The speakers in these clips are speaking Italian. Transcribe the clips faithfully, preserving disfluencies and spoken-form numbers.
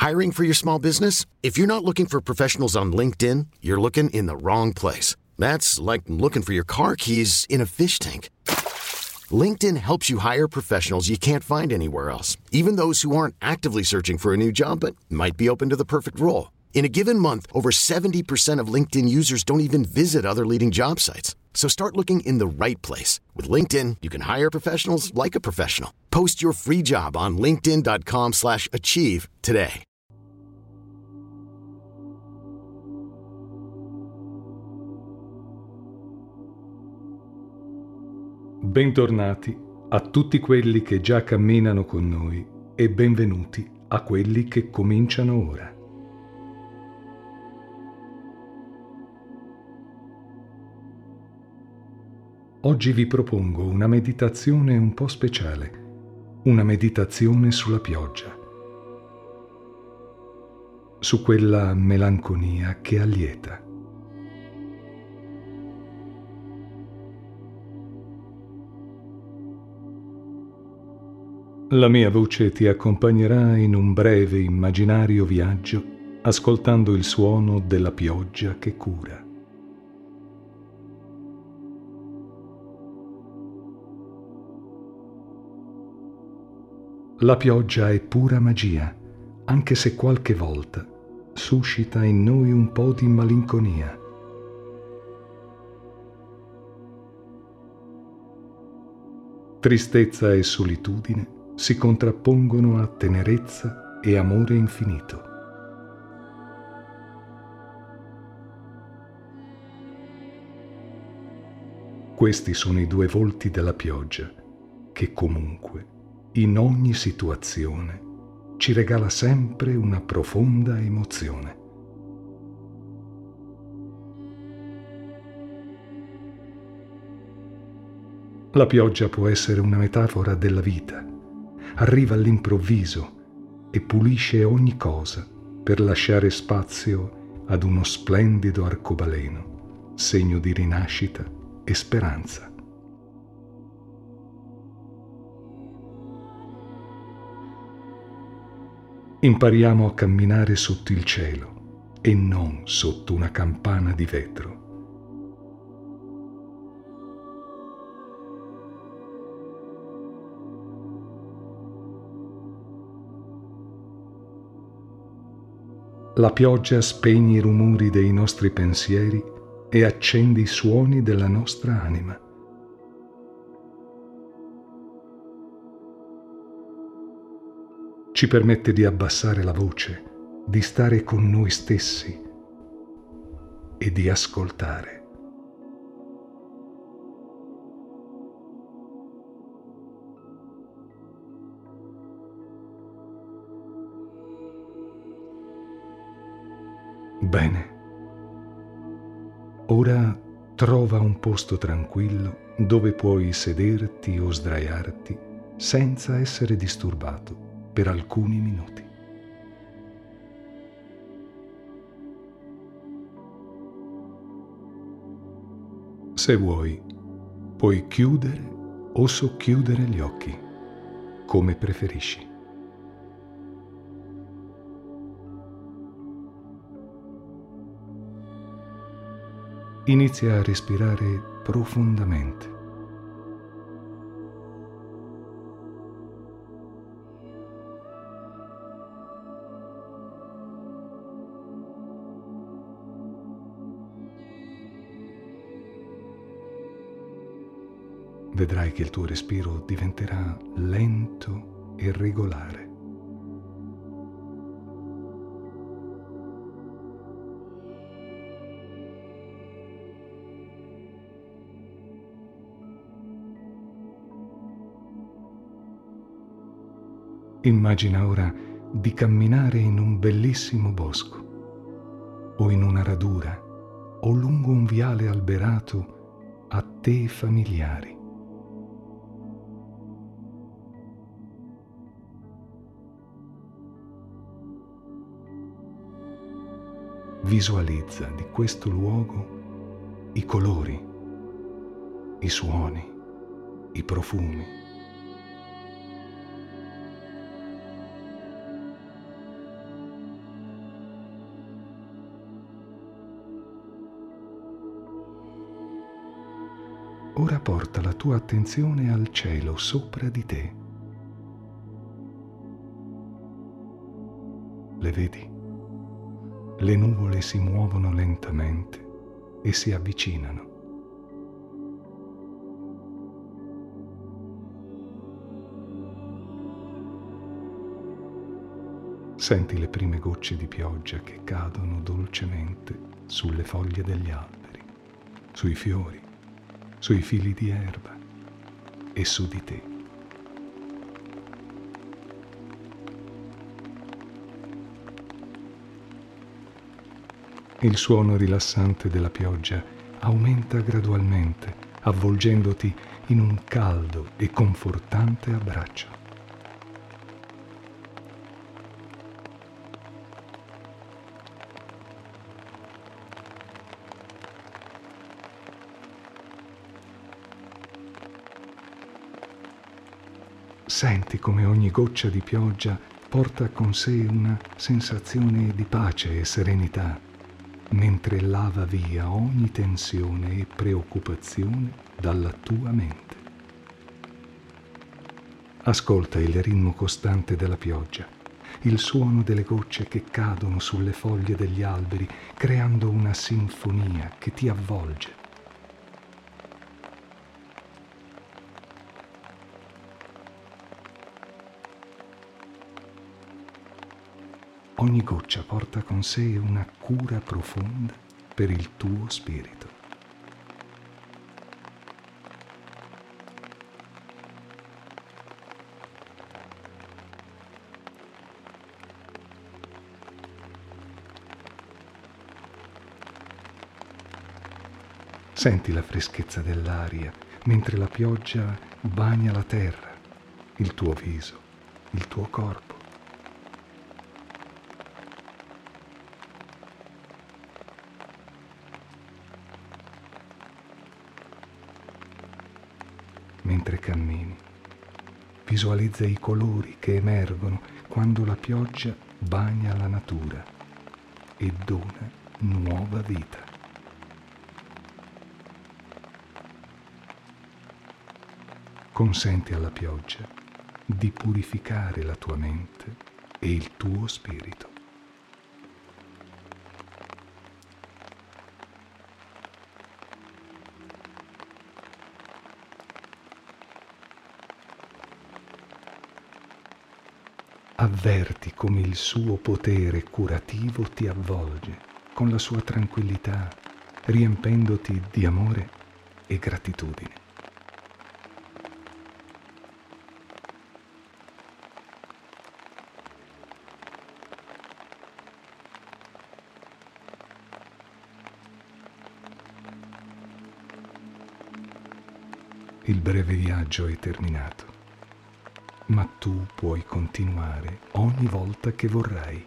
Hiring for your small business? If you're not looking for professionals on LinkedIn, you're looking in the wrong place. That's like looking for your car keys in a fish tank. LinkedIn helps you hire professionals you can't find anywhere else, even those who aren't actively searching for a new job but might be open to the perfect role. In a given month, over seventy percent of LinkedIn users don't even visit other leading job sites. So start looking in the right place. With LinkedIn, you can hire professionals like a professional. Post your free job on linkedin.com slash achieve today. Bentornati a tutti quelli che già camminano con noi e benvenuti a quelli che cominciano ora. Oggi vi propongo una meditazione un po' speciale, una meditazione sulla pioggia, su quella melanconia che allieta. La mia voce ti accompagnerà in un breve immaginario viaggio, ascoltando il suono della pioggia che cura. La pioggia è pura magia, anche se qualche volta suscita in noi un po' di malinconia. Tristezza e solitudine si contrappongono a tenerezza e amore infinito. Questi sono i due volti della pioggia che comunque, in ogni situazione, ci regala sempre una profonda emozione. La pioggia può essere una metafora della vita. Arriva all'improvviso e pulisce ogni cosa per lasciare spazio ad uno splendido arcobaleno, segno di rinascita e speranza. Impariamo a camminare sotto il cielo e non sotto una campana di vetro. La pioggia spegne i rumori dei nostri pensieri e accende i suoni della nostra anima. Ci permette di abbassare la voce, di stare con noi stessi e di ascoltare. Bene. Ora trova un posto tranquillo dove puoi sederti o sdraiarti senza essere disturbato per alcuni minuti. Se vuoi, puoi chiudere o socchiudere gli occhi, come preferisci. Inizia a respirare profondamente. Vedrai che il tuo respiro diventerà lento e regolare. Immagina ora di camminare in un bellissimo bosco, o in una radura, o lungo un viale alberato a te familiari. Visualizza di questo luogo i colori, i suoni, i profumi. Ora porta la tua attenzione al cielo sopra di te. Le vedi? Le nuvole si muovono lentamente e si avvicinano. Senti le prime gocce di pioggia che cadono dolcemente sulle foglie degli alberi, sui fiori, sui fili di erba e su di te. Il suono rilassante della pioggia aumenta gradualmente, avvolgendoti in un caldo e confortante abbraccio. Senti come ogni goccia di pioggia porta con sé una sensazione di pace e serenità, mentre lava via ogni tensione e preoccupazione dalla tua mente. Ascolta il ritmo costante della pioggia, il suono delle gocce che cadono sulle foglie degli alberi, creando una sinfonia che ti avvolge. Ogni goccia porta con sé una cura profonda per il tuo spirito. Senti la freschezza dell'aria mentre la pioggia bagna la terra, il tuo viso, il tuo corpo. Mentre cammini, visualizza i colori che emergono quando la pioggia bagna la natura e dona nuova vita. Consenti alla pioggia di purificare la tua mente e il tuo spirito. Avverti come il suo potere curativo ti avvolge con la sua tranquillità, riempendoti di amore e gratitudine. Il breve viaggio è terminato, ma tu puoi continuare ogni volta che vorrai.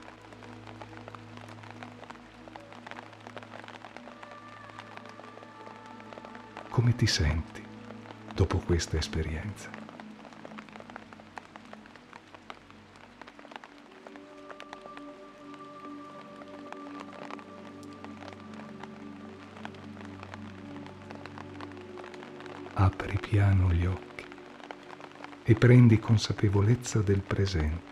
Come ti senti dopo questa esperienza? Apri piano gli occhi e prendi consapevolezza del presente.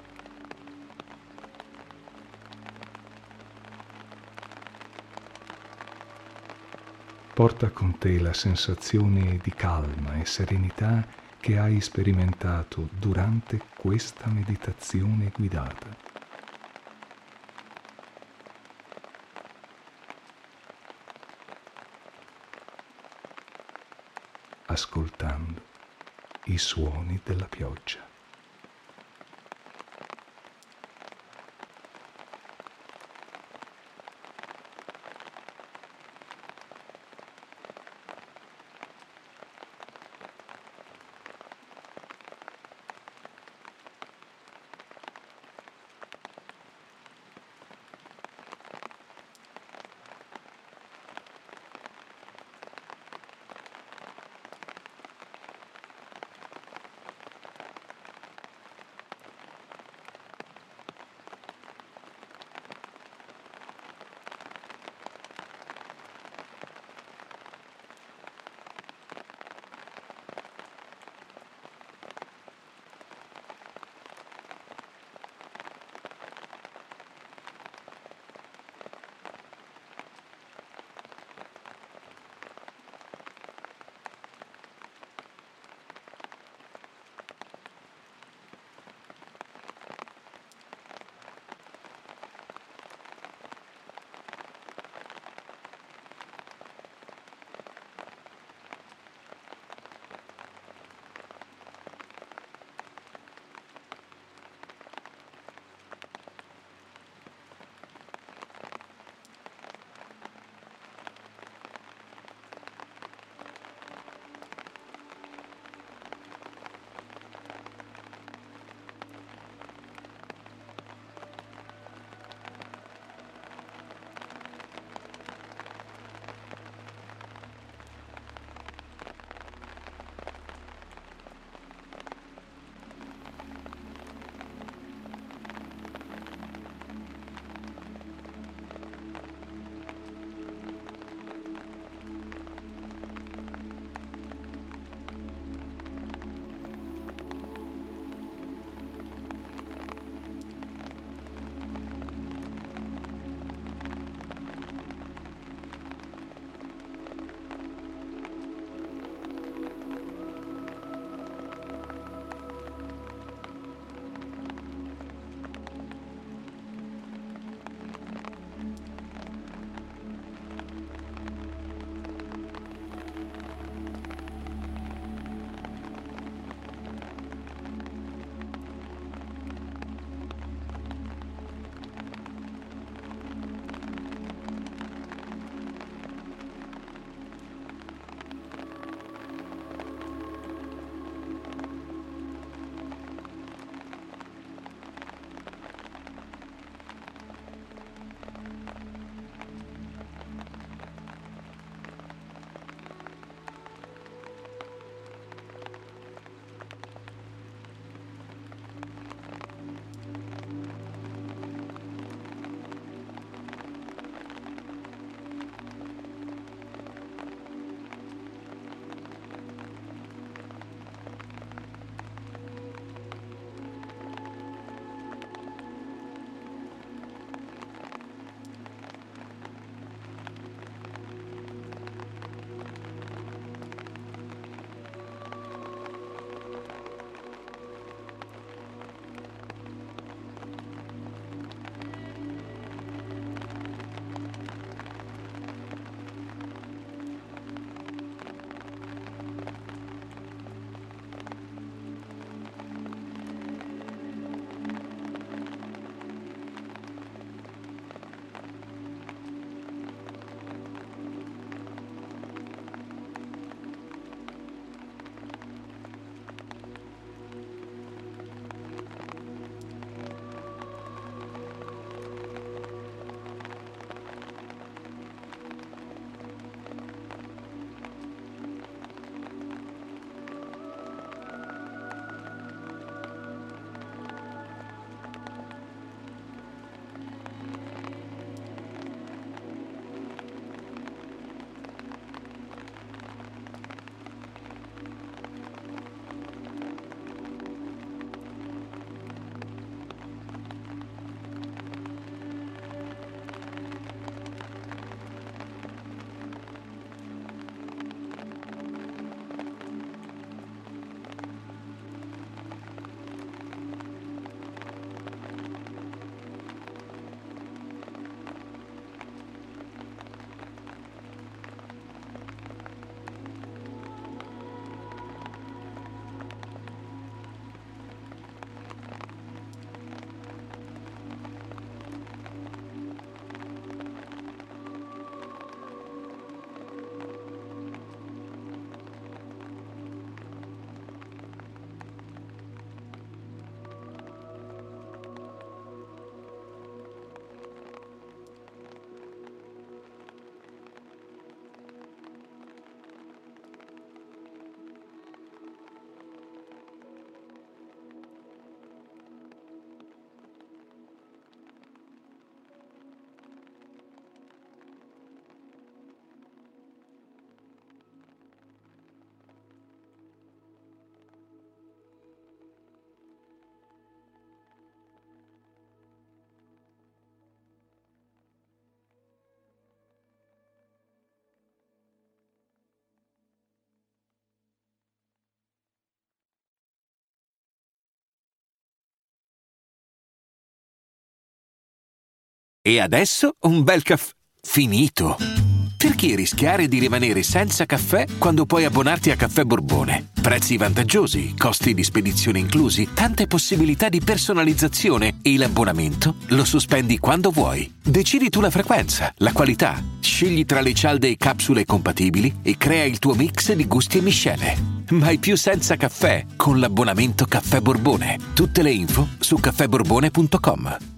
Porta con te la sensazione di calma e serenità che hai sperimentato durante questa meditazione guidata. Ascoltando i suoni della pioggia. E adesso un bel caffè finito. Perché rischiare di rimanere senza caffè quando puoi abbonarti a Caffè Borbone? Prezzi vantaggiosi, costi di spedizione inclusi, tante possibilità di personalizzazione e l'abbonamento lo sospendi quando vuoi. Decidi tu la frequenza, la qualità, scegli tra le cialde e capsule compatibili e crea il tuo mix di gusti e miscele. Mai più senza caffè con l'abbonamento Caffè Borbone. Tutte le info su caffè borbone punto com.